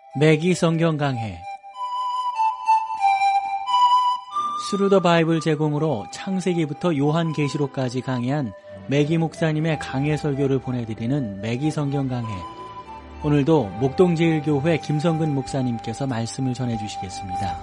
매기 성경 강해 스루 더 바이블 제공으로 창세기부터 요한계시록까지 강해한 매기 목사님의 강해 설교를 보내드리는 매기 성경 강해. 오늘도 목동제일교회 김성근 목사님께서 말씀을 전해주시겠습니다.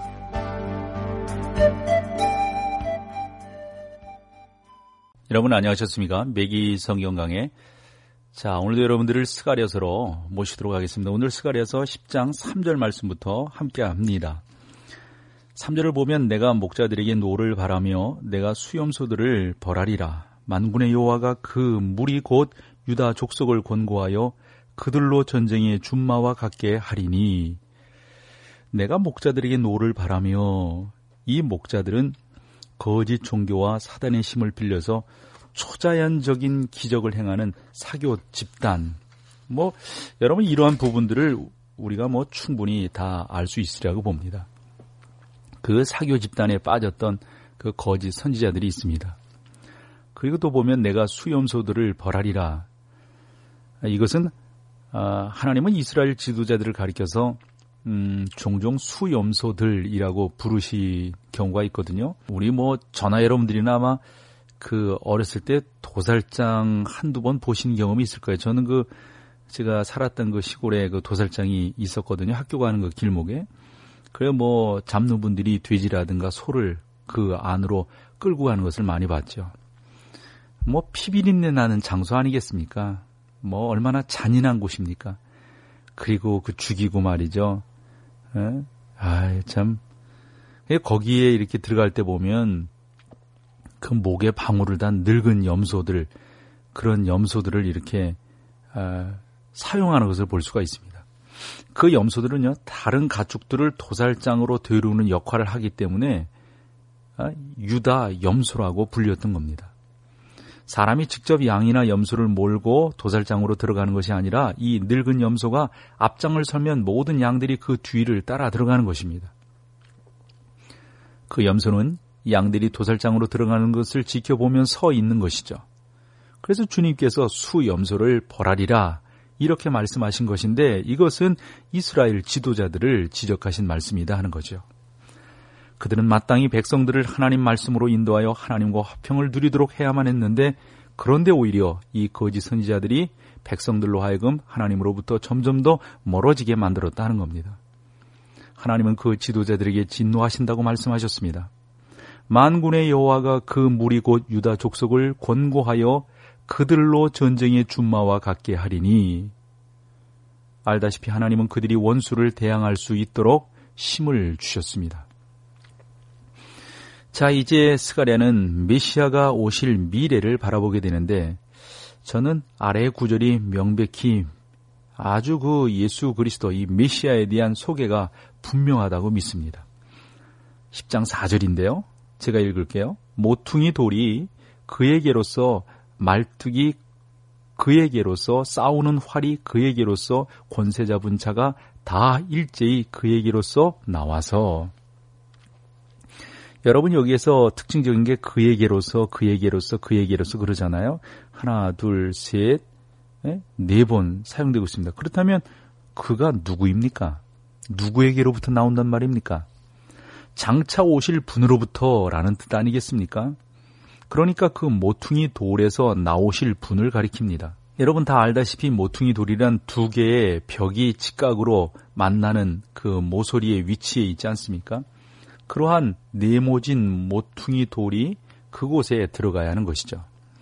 여러분 안녕하셨습니까? 매기 성경 강해. 자, 오늘도 여러분들을 스가랴서로 모시도록 하겠습니다. 오늘 스가랴서 10장 3절 말씀부터 함께 합니다. 3절을 보면 내가 목자들에게 노를 바라며 내가 수염소들을 벌하리라. 만군의 여호와가 그 무리 곧 유다 족속을 권고하여 그들로 전쟁의 준마와 같게 하리니. 내가 목자들에게 노를 바라며, 이 목자들은 거짓 종교와 사단의 힘을 빌려서 초자연적인 기적을 행하는 사교 집단. 여러분 이러한 부분들을 우리가 충분히 다 알 수 있으리라고 봅니다. 그 사교 집단에 빠졌던 그 거짓 선지자들이 있습니다. 그리고 또 보면 내가 수염소들을 벌하리라. 이것은 하나님은 이스라엘 지도자들을 가리켜서 종종 수염소들이라고 부르신 경우가 있거든요. 우리 전하 여러분들이나 아마 그 어렸을 때 도살장 한두 번 보신 경험이 있을 거예요. 저는 제가 살았던 그 시골에 그 도살장이 있었거든요. 학교 가는 그 길목에. 그래 잡는 분들이 돼지라든가 소를 그 안으로 끌고 가는 것을 많이 봤죠. 피비린내 나는 장소 아니겠습니까? 얼마나 잔인한 곳입니까? 그리고 죽이고 말이죠. 참. 거기에 이렇게 들어갈 때 보면 그 목에 방울을 단 늙은 염소들, 그런 염소들을 이렇게 사용하는 것을 볼 수가 있습니다. 그 염소들은요, 다른 가축들을 도살장으로 데려오는 역할을 하기 때문에 유다 염소라고 불렸던 겁니다. 사람이 직접 양이나 염소를 몰고 도살장으로 들어가는 것이 아니라 이 늙은 염소가 앞장을 서면 모든 양들이 그 뒤를 따라 들어가는 것입니다. 그 염소는 양들이 도살장으로 들어가는 것을 지켜보면 서 있는 것이죠. 그래서 주님께서 수염소를 벌하리라 이렇게 말씀하신 것인데, 이것은 이스라엘 지도자들을 지적하신 말씀이다 하는 거죠. 그들은 마땅히 백성들을 하나님 말씀으로 인도하여 하나님과 화평을 누리도록 해야만 했는데, 그런데 오히려 이 거짓 선지자들이 백성들로 하여금 하나님으로부터 점점 더 멀어지게 만들었다는 겁니다. 하나님은 그 지도자들에게 진노하신다고 말씀하셨습니다. 만군의 여호와가 그 무리 곧 유다 족속을 권고하여 그들로 전쟁의 준마와 같게 하리니. 알다시피 하나님은 그들이 원수를 대항할 수 있도록 힘을 주셨습니다. 자, 이제 스가랴는 메시아가 오실 미래를 바라보게 되는데, 저는 아래의 구절이 명백히 아주 예수 그리스도 이 메시아에 대한 소개가 분명하다고 믿습니다. 10장 4절인데요. 제가 읽을게요. 모퉁이 돌이 그에게로서, 말뚝이 그에게로서, 싸우는 활이 그에게로서, 권세 잡은 자가 다 일제히 그에게로서 나와서. 여러분 여기에서 특징적인 게 그에게로서 그러잖아요. 하나, 둘, 셋, 네 번 사용되고 있습니다. 그렇다면 그가 누구입니까? 누구에게로부터 나온단 말입니까? 장차 오실 분으로부터라는 뜻 아니겠습니까? 그러니까 그 모퉁이 돌에서 나오실 분을 가리킵니다. 여러분 다 알다시피 모퉁이 돌이란 두 개의 벽이 직각으로 만나는 그 모서리의 위치에 있지 않습니까? 그러한 네모진 모퉁이 돌이 그곳에 들어가야 하는 것이죠.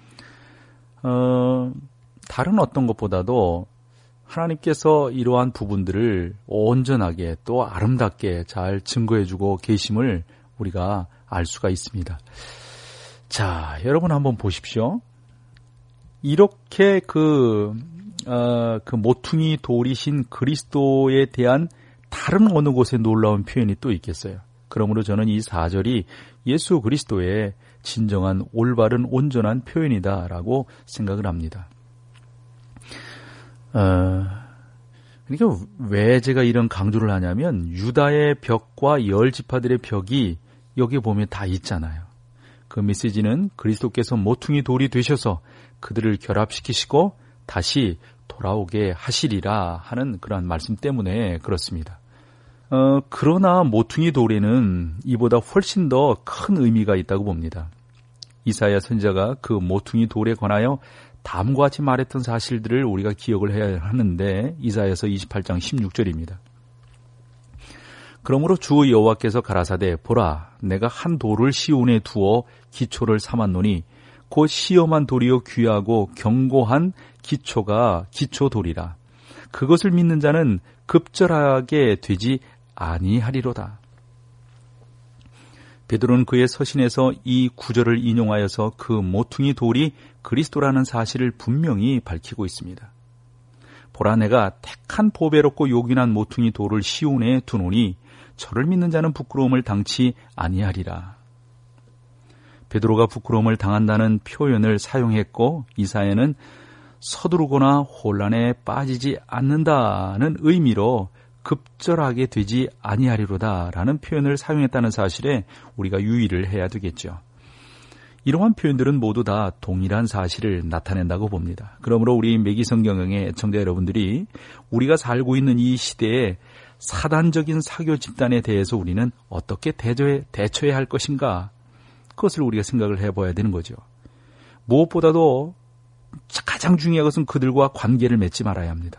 다른 어떤 것보다도 하나님께서 이러한 부분들을 온전하게 또 아름답게 잘 증거해주고 계심을 우리가 알 수가 있습니다. 자, 여러분 한번 보십시오. 이렇게 그 모퉁이 돌이신 그리스도에 대한 다른 어느 곳에 놀라운 표현이 또 있겠어요. 그러므로 저는 이 4절이 예수 그리스도의 진정한 올바른 온전한 표현이다라고 생각을 합니다. 그러니까 왜 제가 이런 강조를 하냐면, 유다의 벽과 열 지파들의 벽이 여기 보면 다 있잖아요. 그 메시지는 그리스도께서 모퉁이 돌이 되셔서 그들을 결합시키시고 다시 돌아오게 하시리라 하는 그러한 말씀 때문에 그렇습니다. 그러나 모퉁이 돌에는 이보다 훨씬 더 큰 의미가 있다고 봅니다. 이사야 선지자가 그 모퉁이 돌에 관하여 다음과 같이 말했던 사실들을 우리가 기억을 해야 하는데 이사야서 28장 16절입니다. 그러므로 주 여호와께서 가라사대 보라 내가 한 돌을 시온에 두어 기초를 삼았노니 곧 시험한 돌이요 귀하고 견고한 기초가 기초돌이라. 그것을 믿는 자는 급절하게 되지 아니하리로다. 베드로는 그의 서신에서 이 구절을 인용하여서 그 모퉁이 돌이 그리스도라는 사실을 분명히 밝히고 있습니다. 보라 내가 택한 보배롭고 요긴한 모퉁이 돌을 시온에 두노니 저를 믿는 자는 부끄러움을 당치 아니하리라. 베드로가 부끄러움을 당한다는 표현을 사용했고 이사야는 서두르거나 혼란에 빠지지 않는다는 의미로 급절하게 되지 아니하리로다라는 표현을 사용했다는 사실에 우리가 유의를 해야 되겠죠. 이러한 표현들은 모두 다 동일한 사실을 나타낸다고 봅니다. 그러므로 우리 매기성경의 애청자 여러분들이 우리가 살고 있는 이 시대에 사단적인 사교 집단에 대해서 우리는 어떻게 대처해야 할 것인가, 그것을 우리가 생각을 해봐야 되는 거죠. 무엇보다도 가장 중요한 것은 그들과 관계를 맺지 말아야 합니다.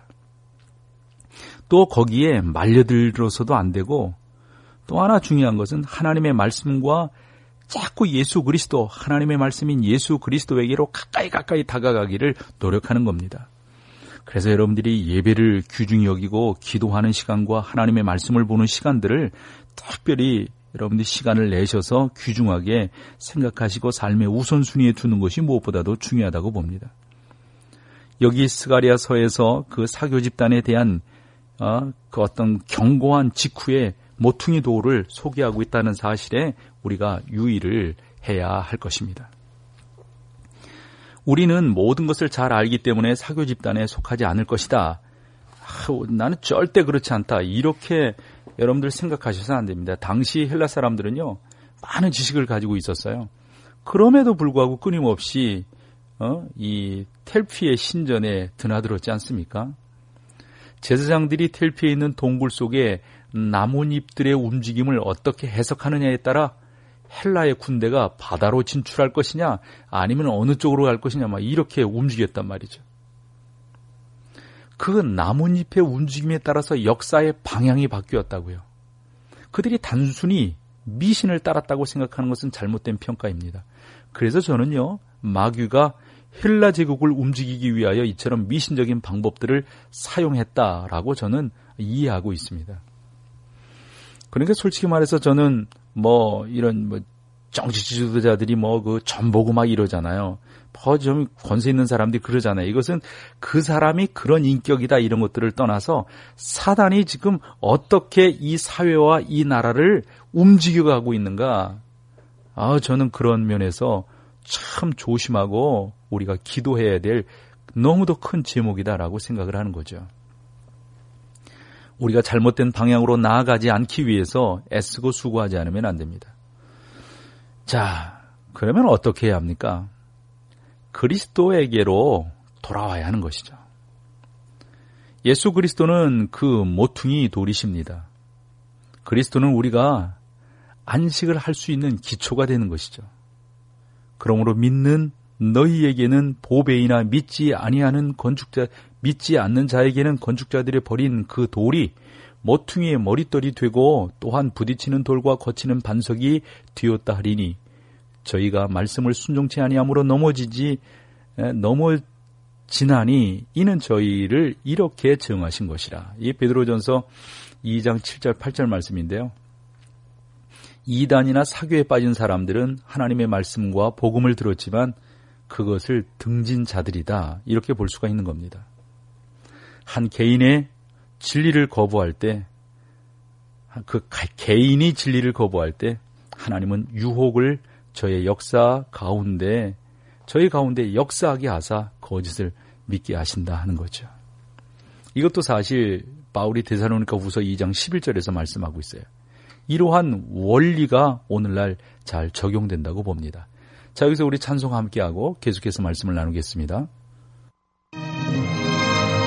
또 거기에 말려들어서도 안 되고, 또 하나 중요한 것은 하나님의 말씀과 자꾸 예수 그리스도, 하나님의 말씀인 예수 그리스도에게로 가까이 다가가기를 노력하는 겁니다. 그래서 여러분들이 예배를 귀중히 여기고 기도하는 시간과 하나님의 말씀을 보는 시간들을 특별히 여러분들이 시간을 내셔서 귀중하게 생각하시고 삶의 우선순위에 두는 것이 무엇보다도 중요하다고 봅니다. 여기 스가랴서에서 그 사교 집단에 대한 그 어떤 견고한 직후의 모퉁이 돌을 소개하고 있다는 사실에 우리가 유의를 해야 할 것입니다. 우리는 모든 것을 잘 알기 때문에 사교 집단에 속하지 않을 것이다. 나는 절대 그렇지 않다. 이렇게 여러분들 생각하셔서 안 됩니다. 당시 헬라 사람들은요, 많은 지식을 가지고 있었어요. 그럼에도 불구하고 끊임없이 이 텔피의 신전에 드나들었지 않습니까? 제사장들이 텔피에 있는 동굴 속에 나뭇잎들의 움직임을 어떻게 해석하느냐에 따라 헬라의 군대가 바다로 진출할 것이냐 아니면 어느 쪽으로 갈 것이냐 막 이렇게 움직였단 말이죠. 그 나뭇잎의 움직임에 따라서 역사의 방향이 바뀌었다고요. 그들이 단순히 미신을 따랐다고 생각하는 것은 잘못된 평가입니다. 그래서 저는요, 마귀가 헬라 제국을 움직이기 위하여 이처럼 미신적인 방법들을 사용했다라고 저는 이해하고 있습니다. 그러니까 솔직히 말해서 저는 이런 정치 지도자들이 전보고 막 이러잖아요. 좀 권세 있는 사람들이 그러잖아요. 이것은 그 사람이 그런 인격이다 이런 것들을 떠나서 사단이 지금 어떻게 이 사회와 이 나라를 움직여가고 있는가. 저는 그런 면에서 참 조심하고 우리가 기도해야 될 너무도 큰 제목이다라고 생각을 하는 거죠. 우리가 잘못된 방향으로 나아가지 않기 위해서 애쓰고 수고하지 않으면 안 됩니다. 자, 그러면 어떻게 해야 합니까? 그리스도에게로 돌아와야 하는 것이죠. 예수 그리스도는 그 모퉁이 돌이십니다. 그리스도는 우리가 안식을 할 수 있는 기초가 되는 것이죠. 그러므로 믿는 너희에게는 보배이나 믿지 않는 자에게는 건축자들이 버린 그 돌이 모퉁이의 머릿돌이 되고 또한 부딪히는 돌과 거치는 반석이 되었다 하리니 저희가 말씀을 순종치 아니함으로 넘어지나니 이는 저희를 이렇게 정하신 것이라. 이 베드로전서 2장 7절 8절 말씀인데요. 이단이나 사교에 빠진 사람들은 하나님의 말씀과 복음을 들었지만 그것을 등진 자들이다. 이렇게 볼 수가 있는 겁니다. 한 개인의 진리를 거부할 때, 그 개인이 진리를 거부할 때 하나님은 유혹을 저희 가운데 역사하게 하사 거짓을 믿게 하신다 하는 거죠. 이것도 사실 바울이 데살로니가후서 2장 11절에서 말씀하고 있어요. 이러한 원리가 오늘날 잘 적용된다고 봅니다. 자, 여기서 우리 찬송 함께하고 계속해서 말씀을 나누겠습니다.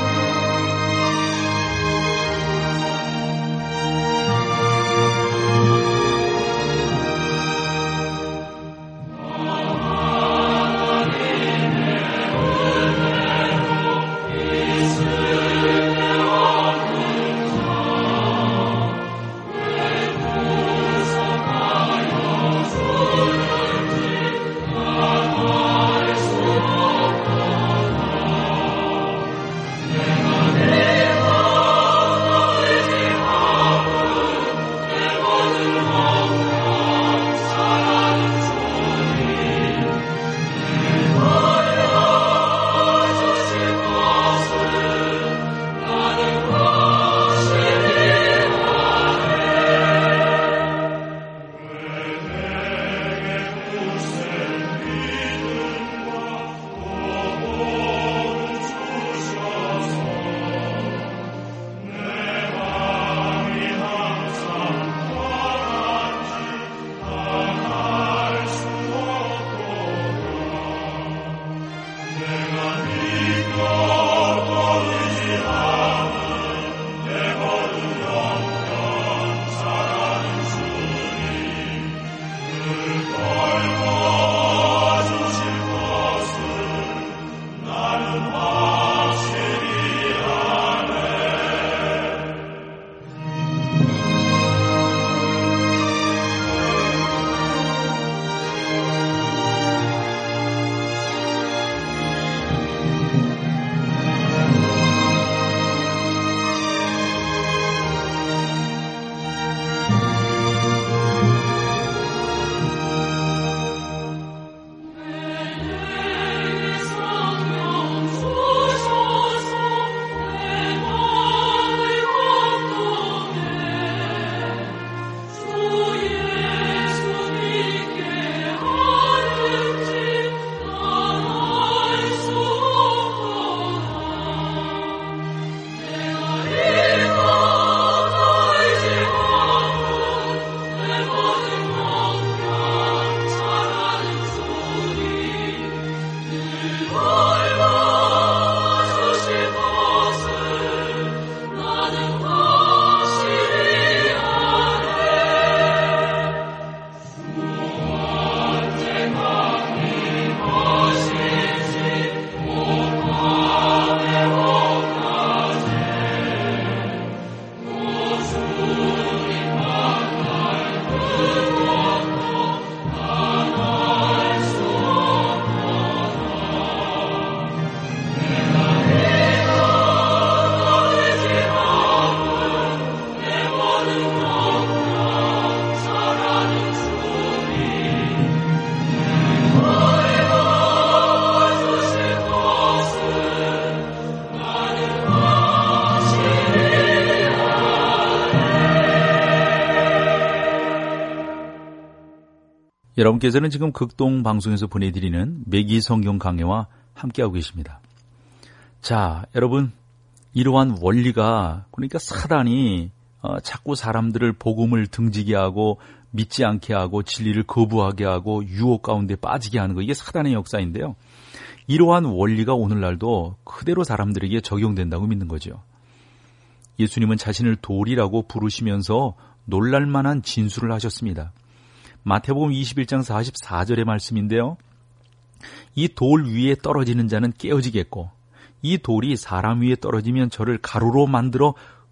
여러분께서는 지금 극동 방송에서 보내드리는 매기 성경 강해와 함께하고 계십니다. 자, 여러분, 이러한 원리가, 그러니까 사단이 자꾸 사람들을 복음을 등지게 하고 믿지 않게 하고 진리를 거부하게 하고 유혹 가운데 빠지게 하는 거, 이게 사단의 역사인데요. 이러한 원리가 오늘날도 그대로 사람들에게 적용된다고 믿는 거죠. 예수님은 자신을 돌이라고 부르시면서 놀랄만한 진술을 하셨습니다. 마태복음 21장 44절의 말씀인데요. 이 돌 위에 떨어지는 자는 깨어지겠고 이 돌이 사람 위에 떨어지면 저를 가루로 만들어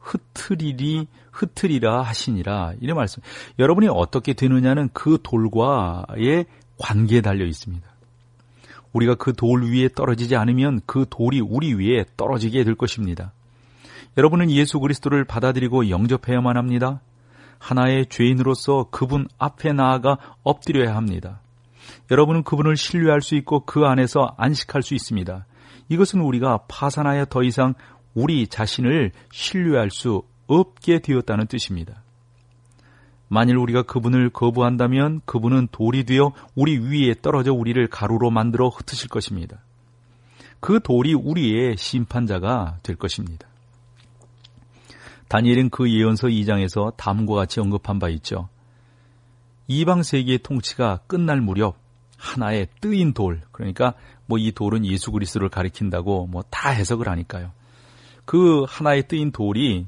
흩트리라 하시니라. 이런 말씀. 여러분이 어떻게 되느냐는 그 돌과의 관계에 달려 있습니다. 우리가 그 돌 위에 떨어지지 않으면 그 돌이 우리 위에 떨어지게 될 것입니다. 여러분은 예수 그리스도를 받아들이고 영접해야만 합니다. 하나의 죄인으로서 그분 앞에 나아가 엎드려야 합니다. 여러분은 그분을 신뢰할 수 있고 그 안에서 안식할 수 있습니다. 이것은 우리가 파산하여 더 이상 우리 자신을 신뢰할 수 없게 되었다는 뜻입니다. 만일 우리가 그분을 거부한다면 그분은 돌이 되어 우리 위에 떨어져 우리를 가루로 만들어 흩으실 것입니다. 그 돌이 우리의 심판자가 될 것입니다. 다니엘은 그 예언서 2장에서 다음과 같이 언급한 바 있죠. 이방 세계의 통치가 끝날 무렵 하나의 뜨인 돌, 그러니까 이 돌은 예수 그리스도를 가리킨다고 다 해석을 하니까요. 그 하나의 뜨인 돌이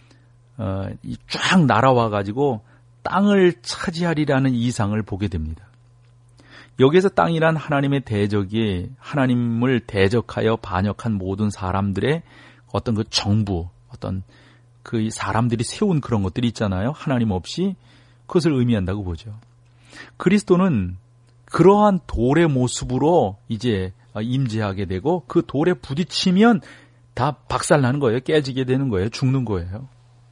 쫙 날아와 가지고 땅을 차지하리라는 이상을 보게 됩니다. 여기에서 땅이란 하나님의 대적이 하나님을 대적하여 반역한 모든 사람들의 어떤 그 정부, 어떤 그 사람들이 세운 그런 것들이 있잖아요. 하나님 없이 그것을 의미한다고 보죠. 그리스도는 그러한 돌의 모습으로 이제 임재하게 되고 그 돌에 부딪히면 다 박살나는 거예요. 깨지게 되는 거예요. 죽는 거예요.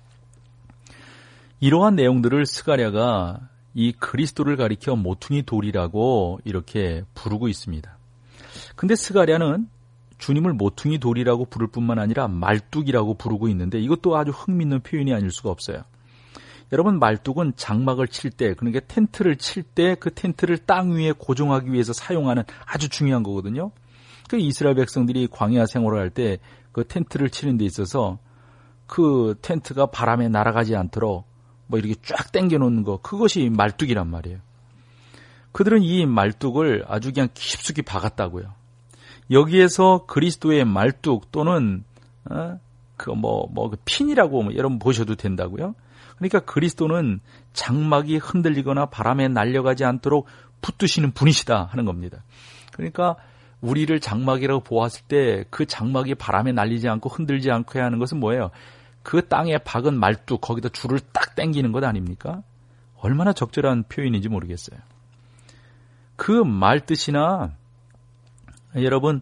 이러한 내용들을 스가랴가 이 그리스도를 가리켜 모퉁이 돌이라고 이렇게 부르고 있습니다. 근데 스가랴는 주님을 모퉁이 돌이라고 부를 뿐만 아니라 말뚝이라고 부르고 있는데 이것도 아주 흥미있는 표현이 아닐 수가 없어요. 여러분, 말뚝은 장막을 칠 때, 그러니까 텐트를 칠 때 그 텐트를 땅 위에 고정하기 위해서 사용하는 아주 중요한 거거든요. 그 이스라엘 백성들이 광야 생활을 할 때 그 텐트를 치는 데 있어서 그 텐트가 바람에 날아가지 않도록 이렇게 쫙 당겨 놓는 거, 그것이 말뚝이란 말이에요. 그들은 이 말뚝을 아주 그냥 깊숙이 박았다고요. 여기에서 그리스도의 말뚝 또는 그 핀이라고 여러분 보셔도 된다고요. 그러니까 그리스도는 장막이 흔들리거나 바람에 날려가지 않도록 붙드시는 분이시다 하는 겁니다. 그러니까 우리를 장막이라고 보았을 때 그 장막이 바람에 날리지 않고 흔들지 않고 해야 하는 것은 뭐예요? 그 땅에 박은 말뚝, 거기다 줄을 딱 당기는 것 아닙니까? 얼마나 적절한 표현인지 모르겠어요. 그 말뜻이나 여러분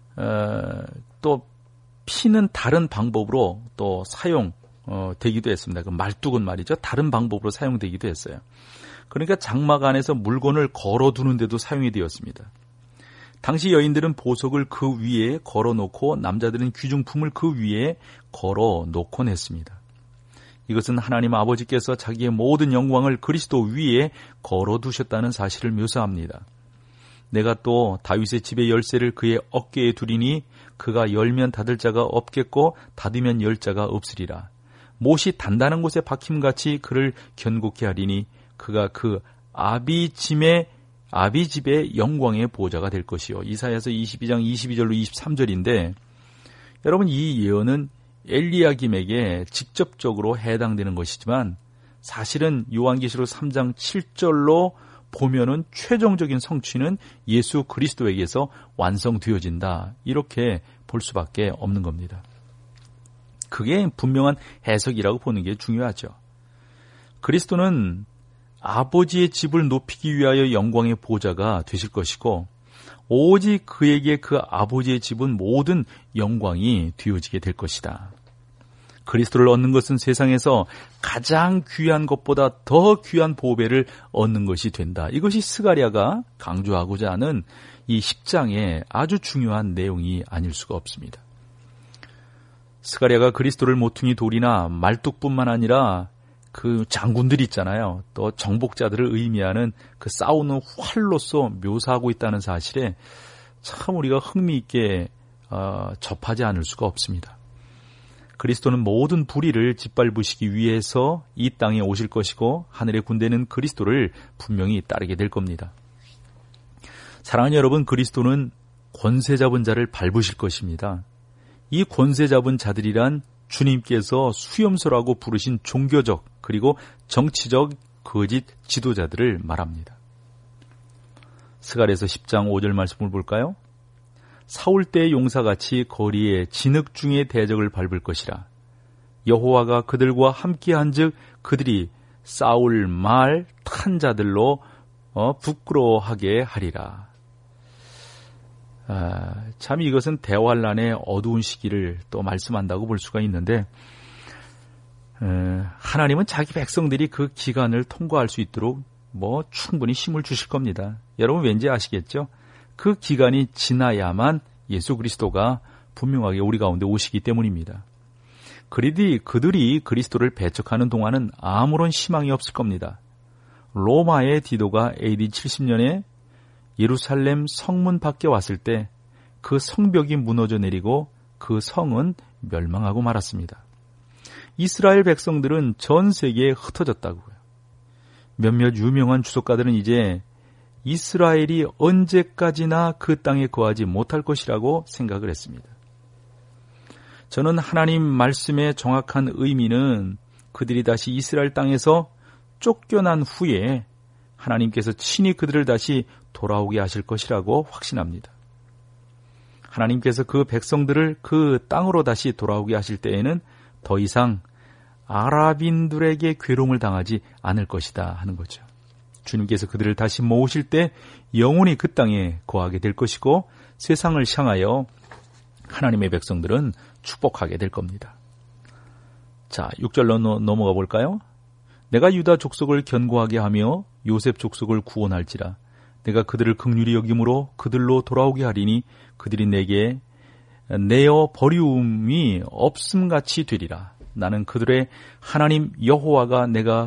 또 피는 다른 방법으로 또 사용되기도 했습니다. 그 말뚝은 말이죠. 다른 방법으로 사용되기도 했어요. 그러니까 장막 안에서 물건을 걸어두는 데도 사용이 되었습니다. 당시 여인들은 보석을 그 위에 걸어놓고 남자들은 귀중품을 그 위에 걸어놓곤 했습니다. 이것은 하나님 아버지께서 자기의 모든 영광을 그리스도 위에 걸어두셨다는 사실을 묘사합니다. 내가 또 다윗의 집의 열쇠를 그의 어깨에 두리니 그가 열면 닫을 자가 없겠고 닫으면 열 자가 없으리라. 못이 단단한 곳에 박힘같이 그를 견고케 하리니 그가 그 아비집의 영광의 보좌가 될 것이요. 이사야서 22장 22절로 23절인데 여러분, 이 예언은 엘리야김에게 직접적으로 해당되는 것이지만 사실은 요한계시록 3장 7절로 보면은 최종적인 성취는 예수 그리스도에게서 완성되어진다. 이렇게 볼 수밖에 없는 겁니다. 그게 분명한 해석이라고 보는 게 중요하죠. 그리스도는 아버지의 집을 높이기 위하여 영광의 보좌가 되실 것이고 오직 그에게 그 아버지의 집은 모든 영광이 되어지게 될 것이다. 그리스도를 얻는 것은 세상에서 가장 귀한 것보다 더 귀한 보배를 얻는 것이 된다. 이것이 스가랴가 강조하고자 하는 이 10장의 아주 중요한 내용이 아닐 수가 없습니다. 스가랴가 그리스도를 모퉁이 돌이나 말뚝뿐만 아니라 그 장군들이 있잖아요. 또 정복자들을 의미하는 그 싸우는 활로서 묘사하고 있다는 사실에 참 우리가 흥미있게 접하지 않을 수가 없습니다. 그리스도는 모든 불의를 짓밟으시기 위해서 이 땅에 오실 것이고 하늘의 군대는 그리스도를 분명히 따르게 될 겁니다. 사랑하는 여러분, 그리스도는 권세 잡은 자를 밟으실 것입니다. 이 권세 잡은 자들이란 주님께서 수염소라고 부르신 종교적 그리고 정치적 거짓 지도자들을 말합니다. 스가랴서 10장 5절 말씀을 볼까요? 사울 때의 용사같이 거리에 진흙 중에 대적을 밟을 것이라. 여호와가 그들과 함께한즉 그들이 싸울 말 탄 자들로 부끄러워하게 하리라. 참 이것은 대환란의 어두운 시기를 또 말씀한다고 볼 수가 있는데, 하나님은 자기 백성들이 그 기간을 통과할 수 있도록 충분히 힘을 주실 겁니다. 여러분 왠지 아시겠죠? 그 기간이 지나야만 예수 그리스도가 분명하게 우리 가운데 오시기 때문입니다. 그들이 그리스도를 배척하는 동안은 아무런 희망이 없을 겁니다. 로마의 디도가 AD 70년에 예루살렘 성문 밖에 왔을 때 그 성벽이 무너져 내리고 그 성은 멸망하고 말았습니다. 이스라엘 백성들은 전 세계에 흩어졌다고요. 몇몇 유명한 주석가들은 이제 이스라엘이 언제까지나 그 땅에 거하지 못할 것이라고 생각을 했습니다. 저는 하나님 말씀의 정확한 의미는 그들이 다시 이스라엘 땅에서 쫓겨난 후에 하나님께서 친히 그들을 다시 돌아오게 하실 것이라고 확신합니다. 하나님께서 그 백성들을 그 땅으로 다시 돌아오게 하실 때에는 더 이상 아랍인들에게 괴로움을 당하지 않을 것이다 하는 거죠. 주님께서 그들을 다시 모으실 때 영원히 그 땅에 거하게 될 것이고 세상을 향하여 하나님의 백성들은 축복하게 될 겁니다. 자, 6절로 넘어가 볼까요? 내가 유다 족속을 견고하게 하며 요셉 족속을 구원할지라. 내가 그들을 긍휼히 여김으로 그들로 돌아오게 하리니 그들이 내게 내어 버리움이 없음같이 되리라. 나는 그들의 하나님 여호와가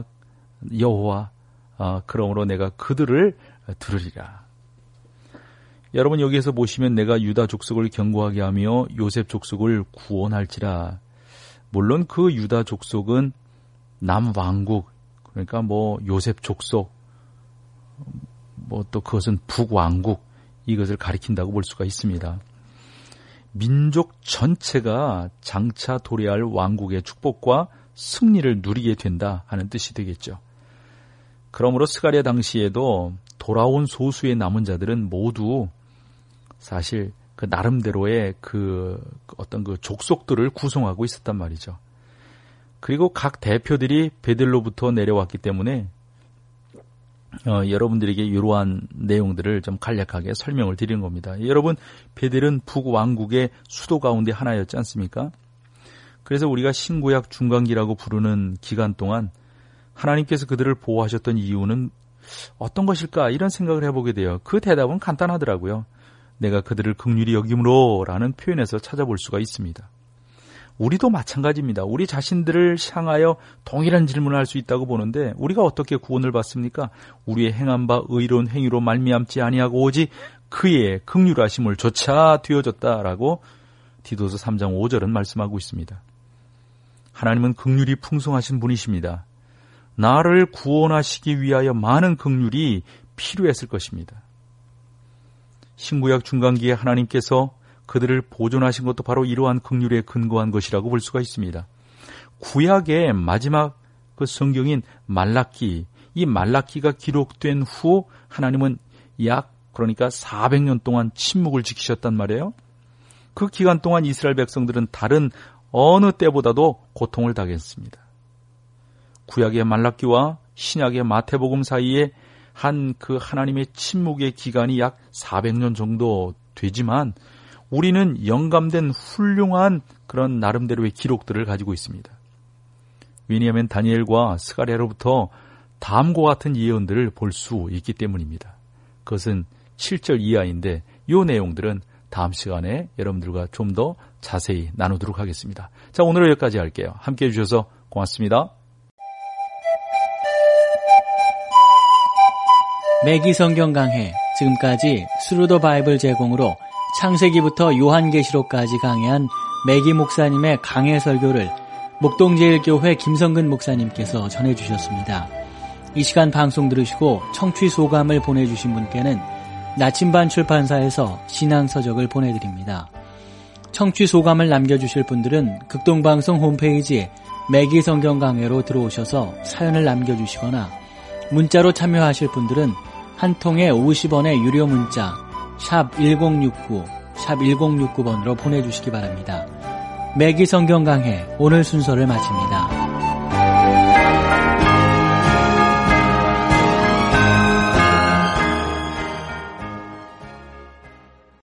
그러므로 내가 그들을 들으리라. 여러분 여기에서 보시면 내가 유다 족속을 견고하게 하며 요셉 족속을 구원할지라. 물론 그 유다 족속은 남왕국, 그러니까 요셉 족속, 또 그것은 북왕국, 이것을 가리킨다고 볼 수가 있습니다. 민족 전체가 장차 도래할 왕국의 축복과 승리를 누리게 된다 하는 뜻이 되겠죠. 그러므로 스가랴 당시에도 돌아온 소수의 남은 자들은 모두 사실 그 나름대로의 어떤 족속들을 구성하고 있었단 말이죠. 그리고 각 대표들이 베들로부터 내려왔기 때문에 여러분들에게 이러한 내용들을 좀 간략하게 설명을 드리는 겁니다. 여러분, 베델은 북왕국의 수도 가운데 하나였지 않습니까? 그래서 우리가 신구약 중간기라고 부르는 기간 동안 하나님께서 그들을 보호하셨던 이유는 어떤 것일까? 이런 생각을 해보게 돼요. 그 대답은 간단하더라고요. 내가 그들을 긍휼히 여김으로 라는 표현에서 찾아볼 수가 있습니다. 우리도 마찬가지입니다. 우리 자신들을 향하여 동일한 질문을 할 수 있다고 보는데 우리가 어떻게 구원을 받습니까? 우리의 행한 바 의로운 행위로 말미암지 아니하고 오직 그의 긍휼하심을 조차 되어졌다라고 디도서 3장 5절은 말씀하고 있습니다. 하나님은 긍휼이 풍성하신 분이십니다. 나를 구원하시기 위하여 많은 긍휼이 필요했을 것입니다. 신구약 중간기에 하나님께서 그들을 보존하신 것도 바로 이러한 긍휼에 근거한 것이라고 볼 수가 있습니다. 구약의 마지막 그 성경인 말라기, 이 말라기가 기록된 후 하나님은 그러니까 400년 동안 침묵을 지키셨단 말이에요. 그 기간 동안 이스라엘 백성들은 다른 어느 때보다도 고통을 당했습니다. 구약의 말라기와 신약의 마태복음 사이에 그 하나님의 침묵의 기간이 약 400년 정도 되지만 우리는 영감된 훌륭한 그런 나름대로의 기록들을 가지고 있습니다. 왜냐하면 다니엘과 스가랴로부터 다음과 같은 예언들을 볼 수 있기 때문입니다. 그것은 7절 이하인데 이 내용들은 다음 시간에 여러분들과 좀 더 자세히 나누도록 하겠습니다. 자, 오늘은 여기까지 할게요. 함께해 주셔서 고맙습니다. 매기 성경 강해, 지금까지 스루 더 바이블 제공으로 창세기부터 요한계시록까지 강해한 매기 목사님의 강해 설교를 목동제일교회 김성근 목사님께서 전해주셨습니다. 이 시간 방송 들으시고 청취 소감을 보내주신 분께는 나침반 출판사에서 신앙서적을 보내드립니다. 청취 소감을 남겨주실 분들은 극동방송 홈페이지 매기 성경 강해로 들어오셔서 사연을 남겨주시거나 문자로 참여하실 분들은 한 통에 50원의 유료 문자 샵 1069, 샵 1069번으로 보내주시기 바랍니다. 매기 성경 강해 오늘 순서를 마칩니다.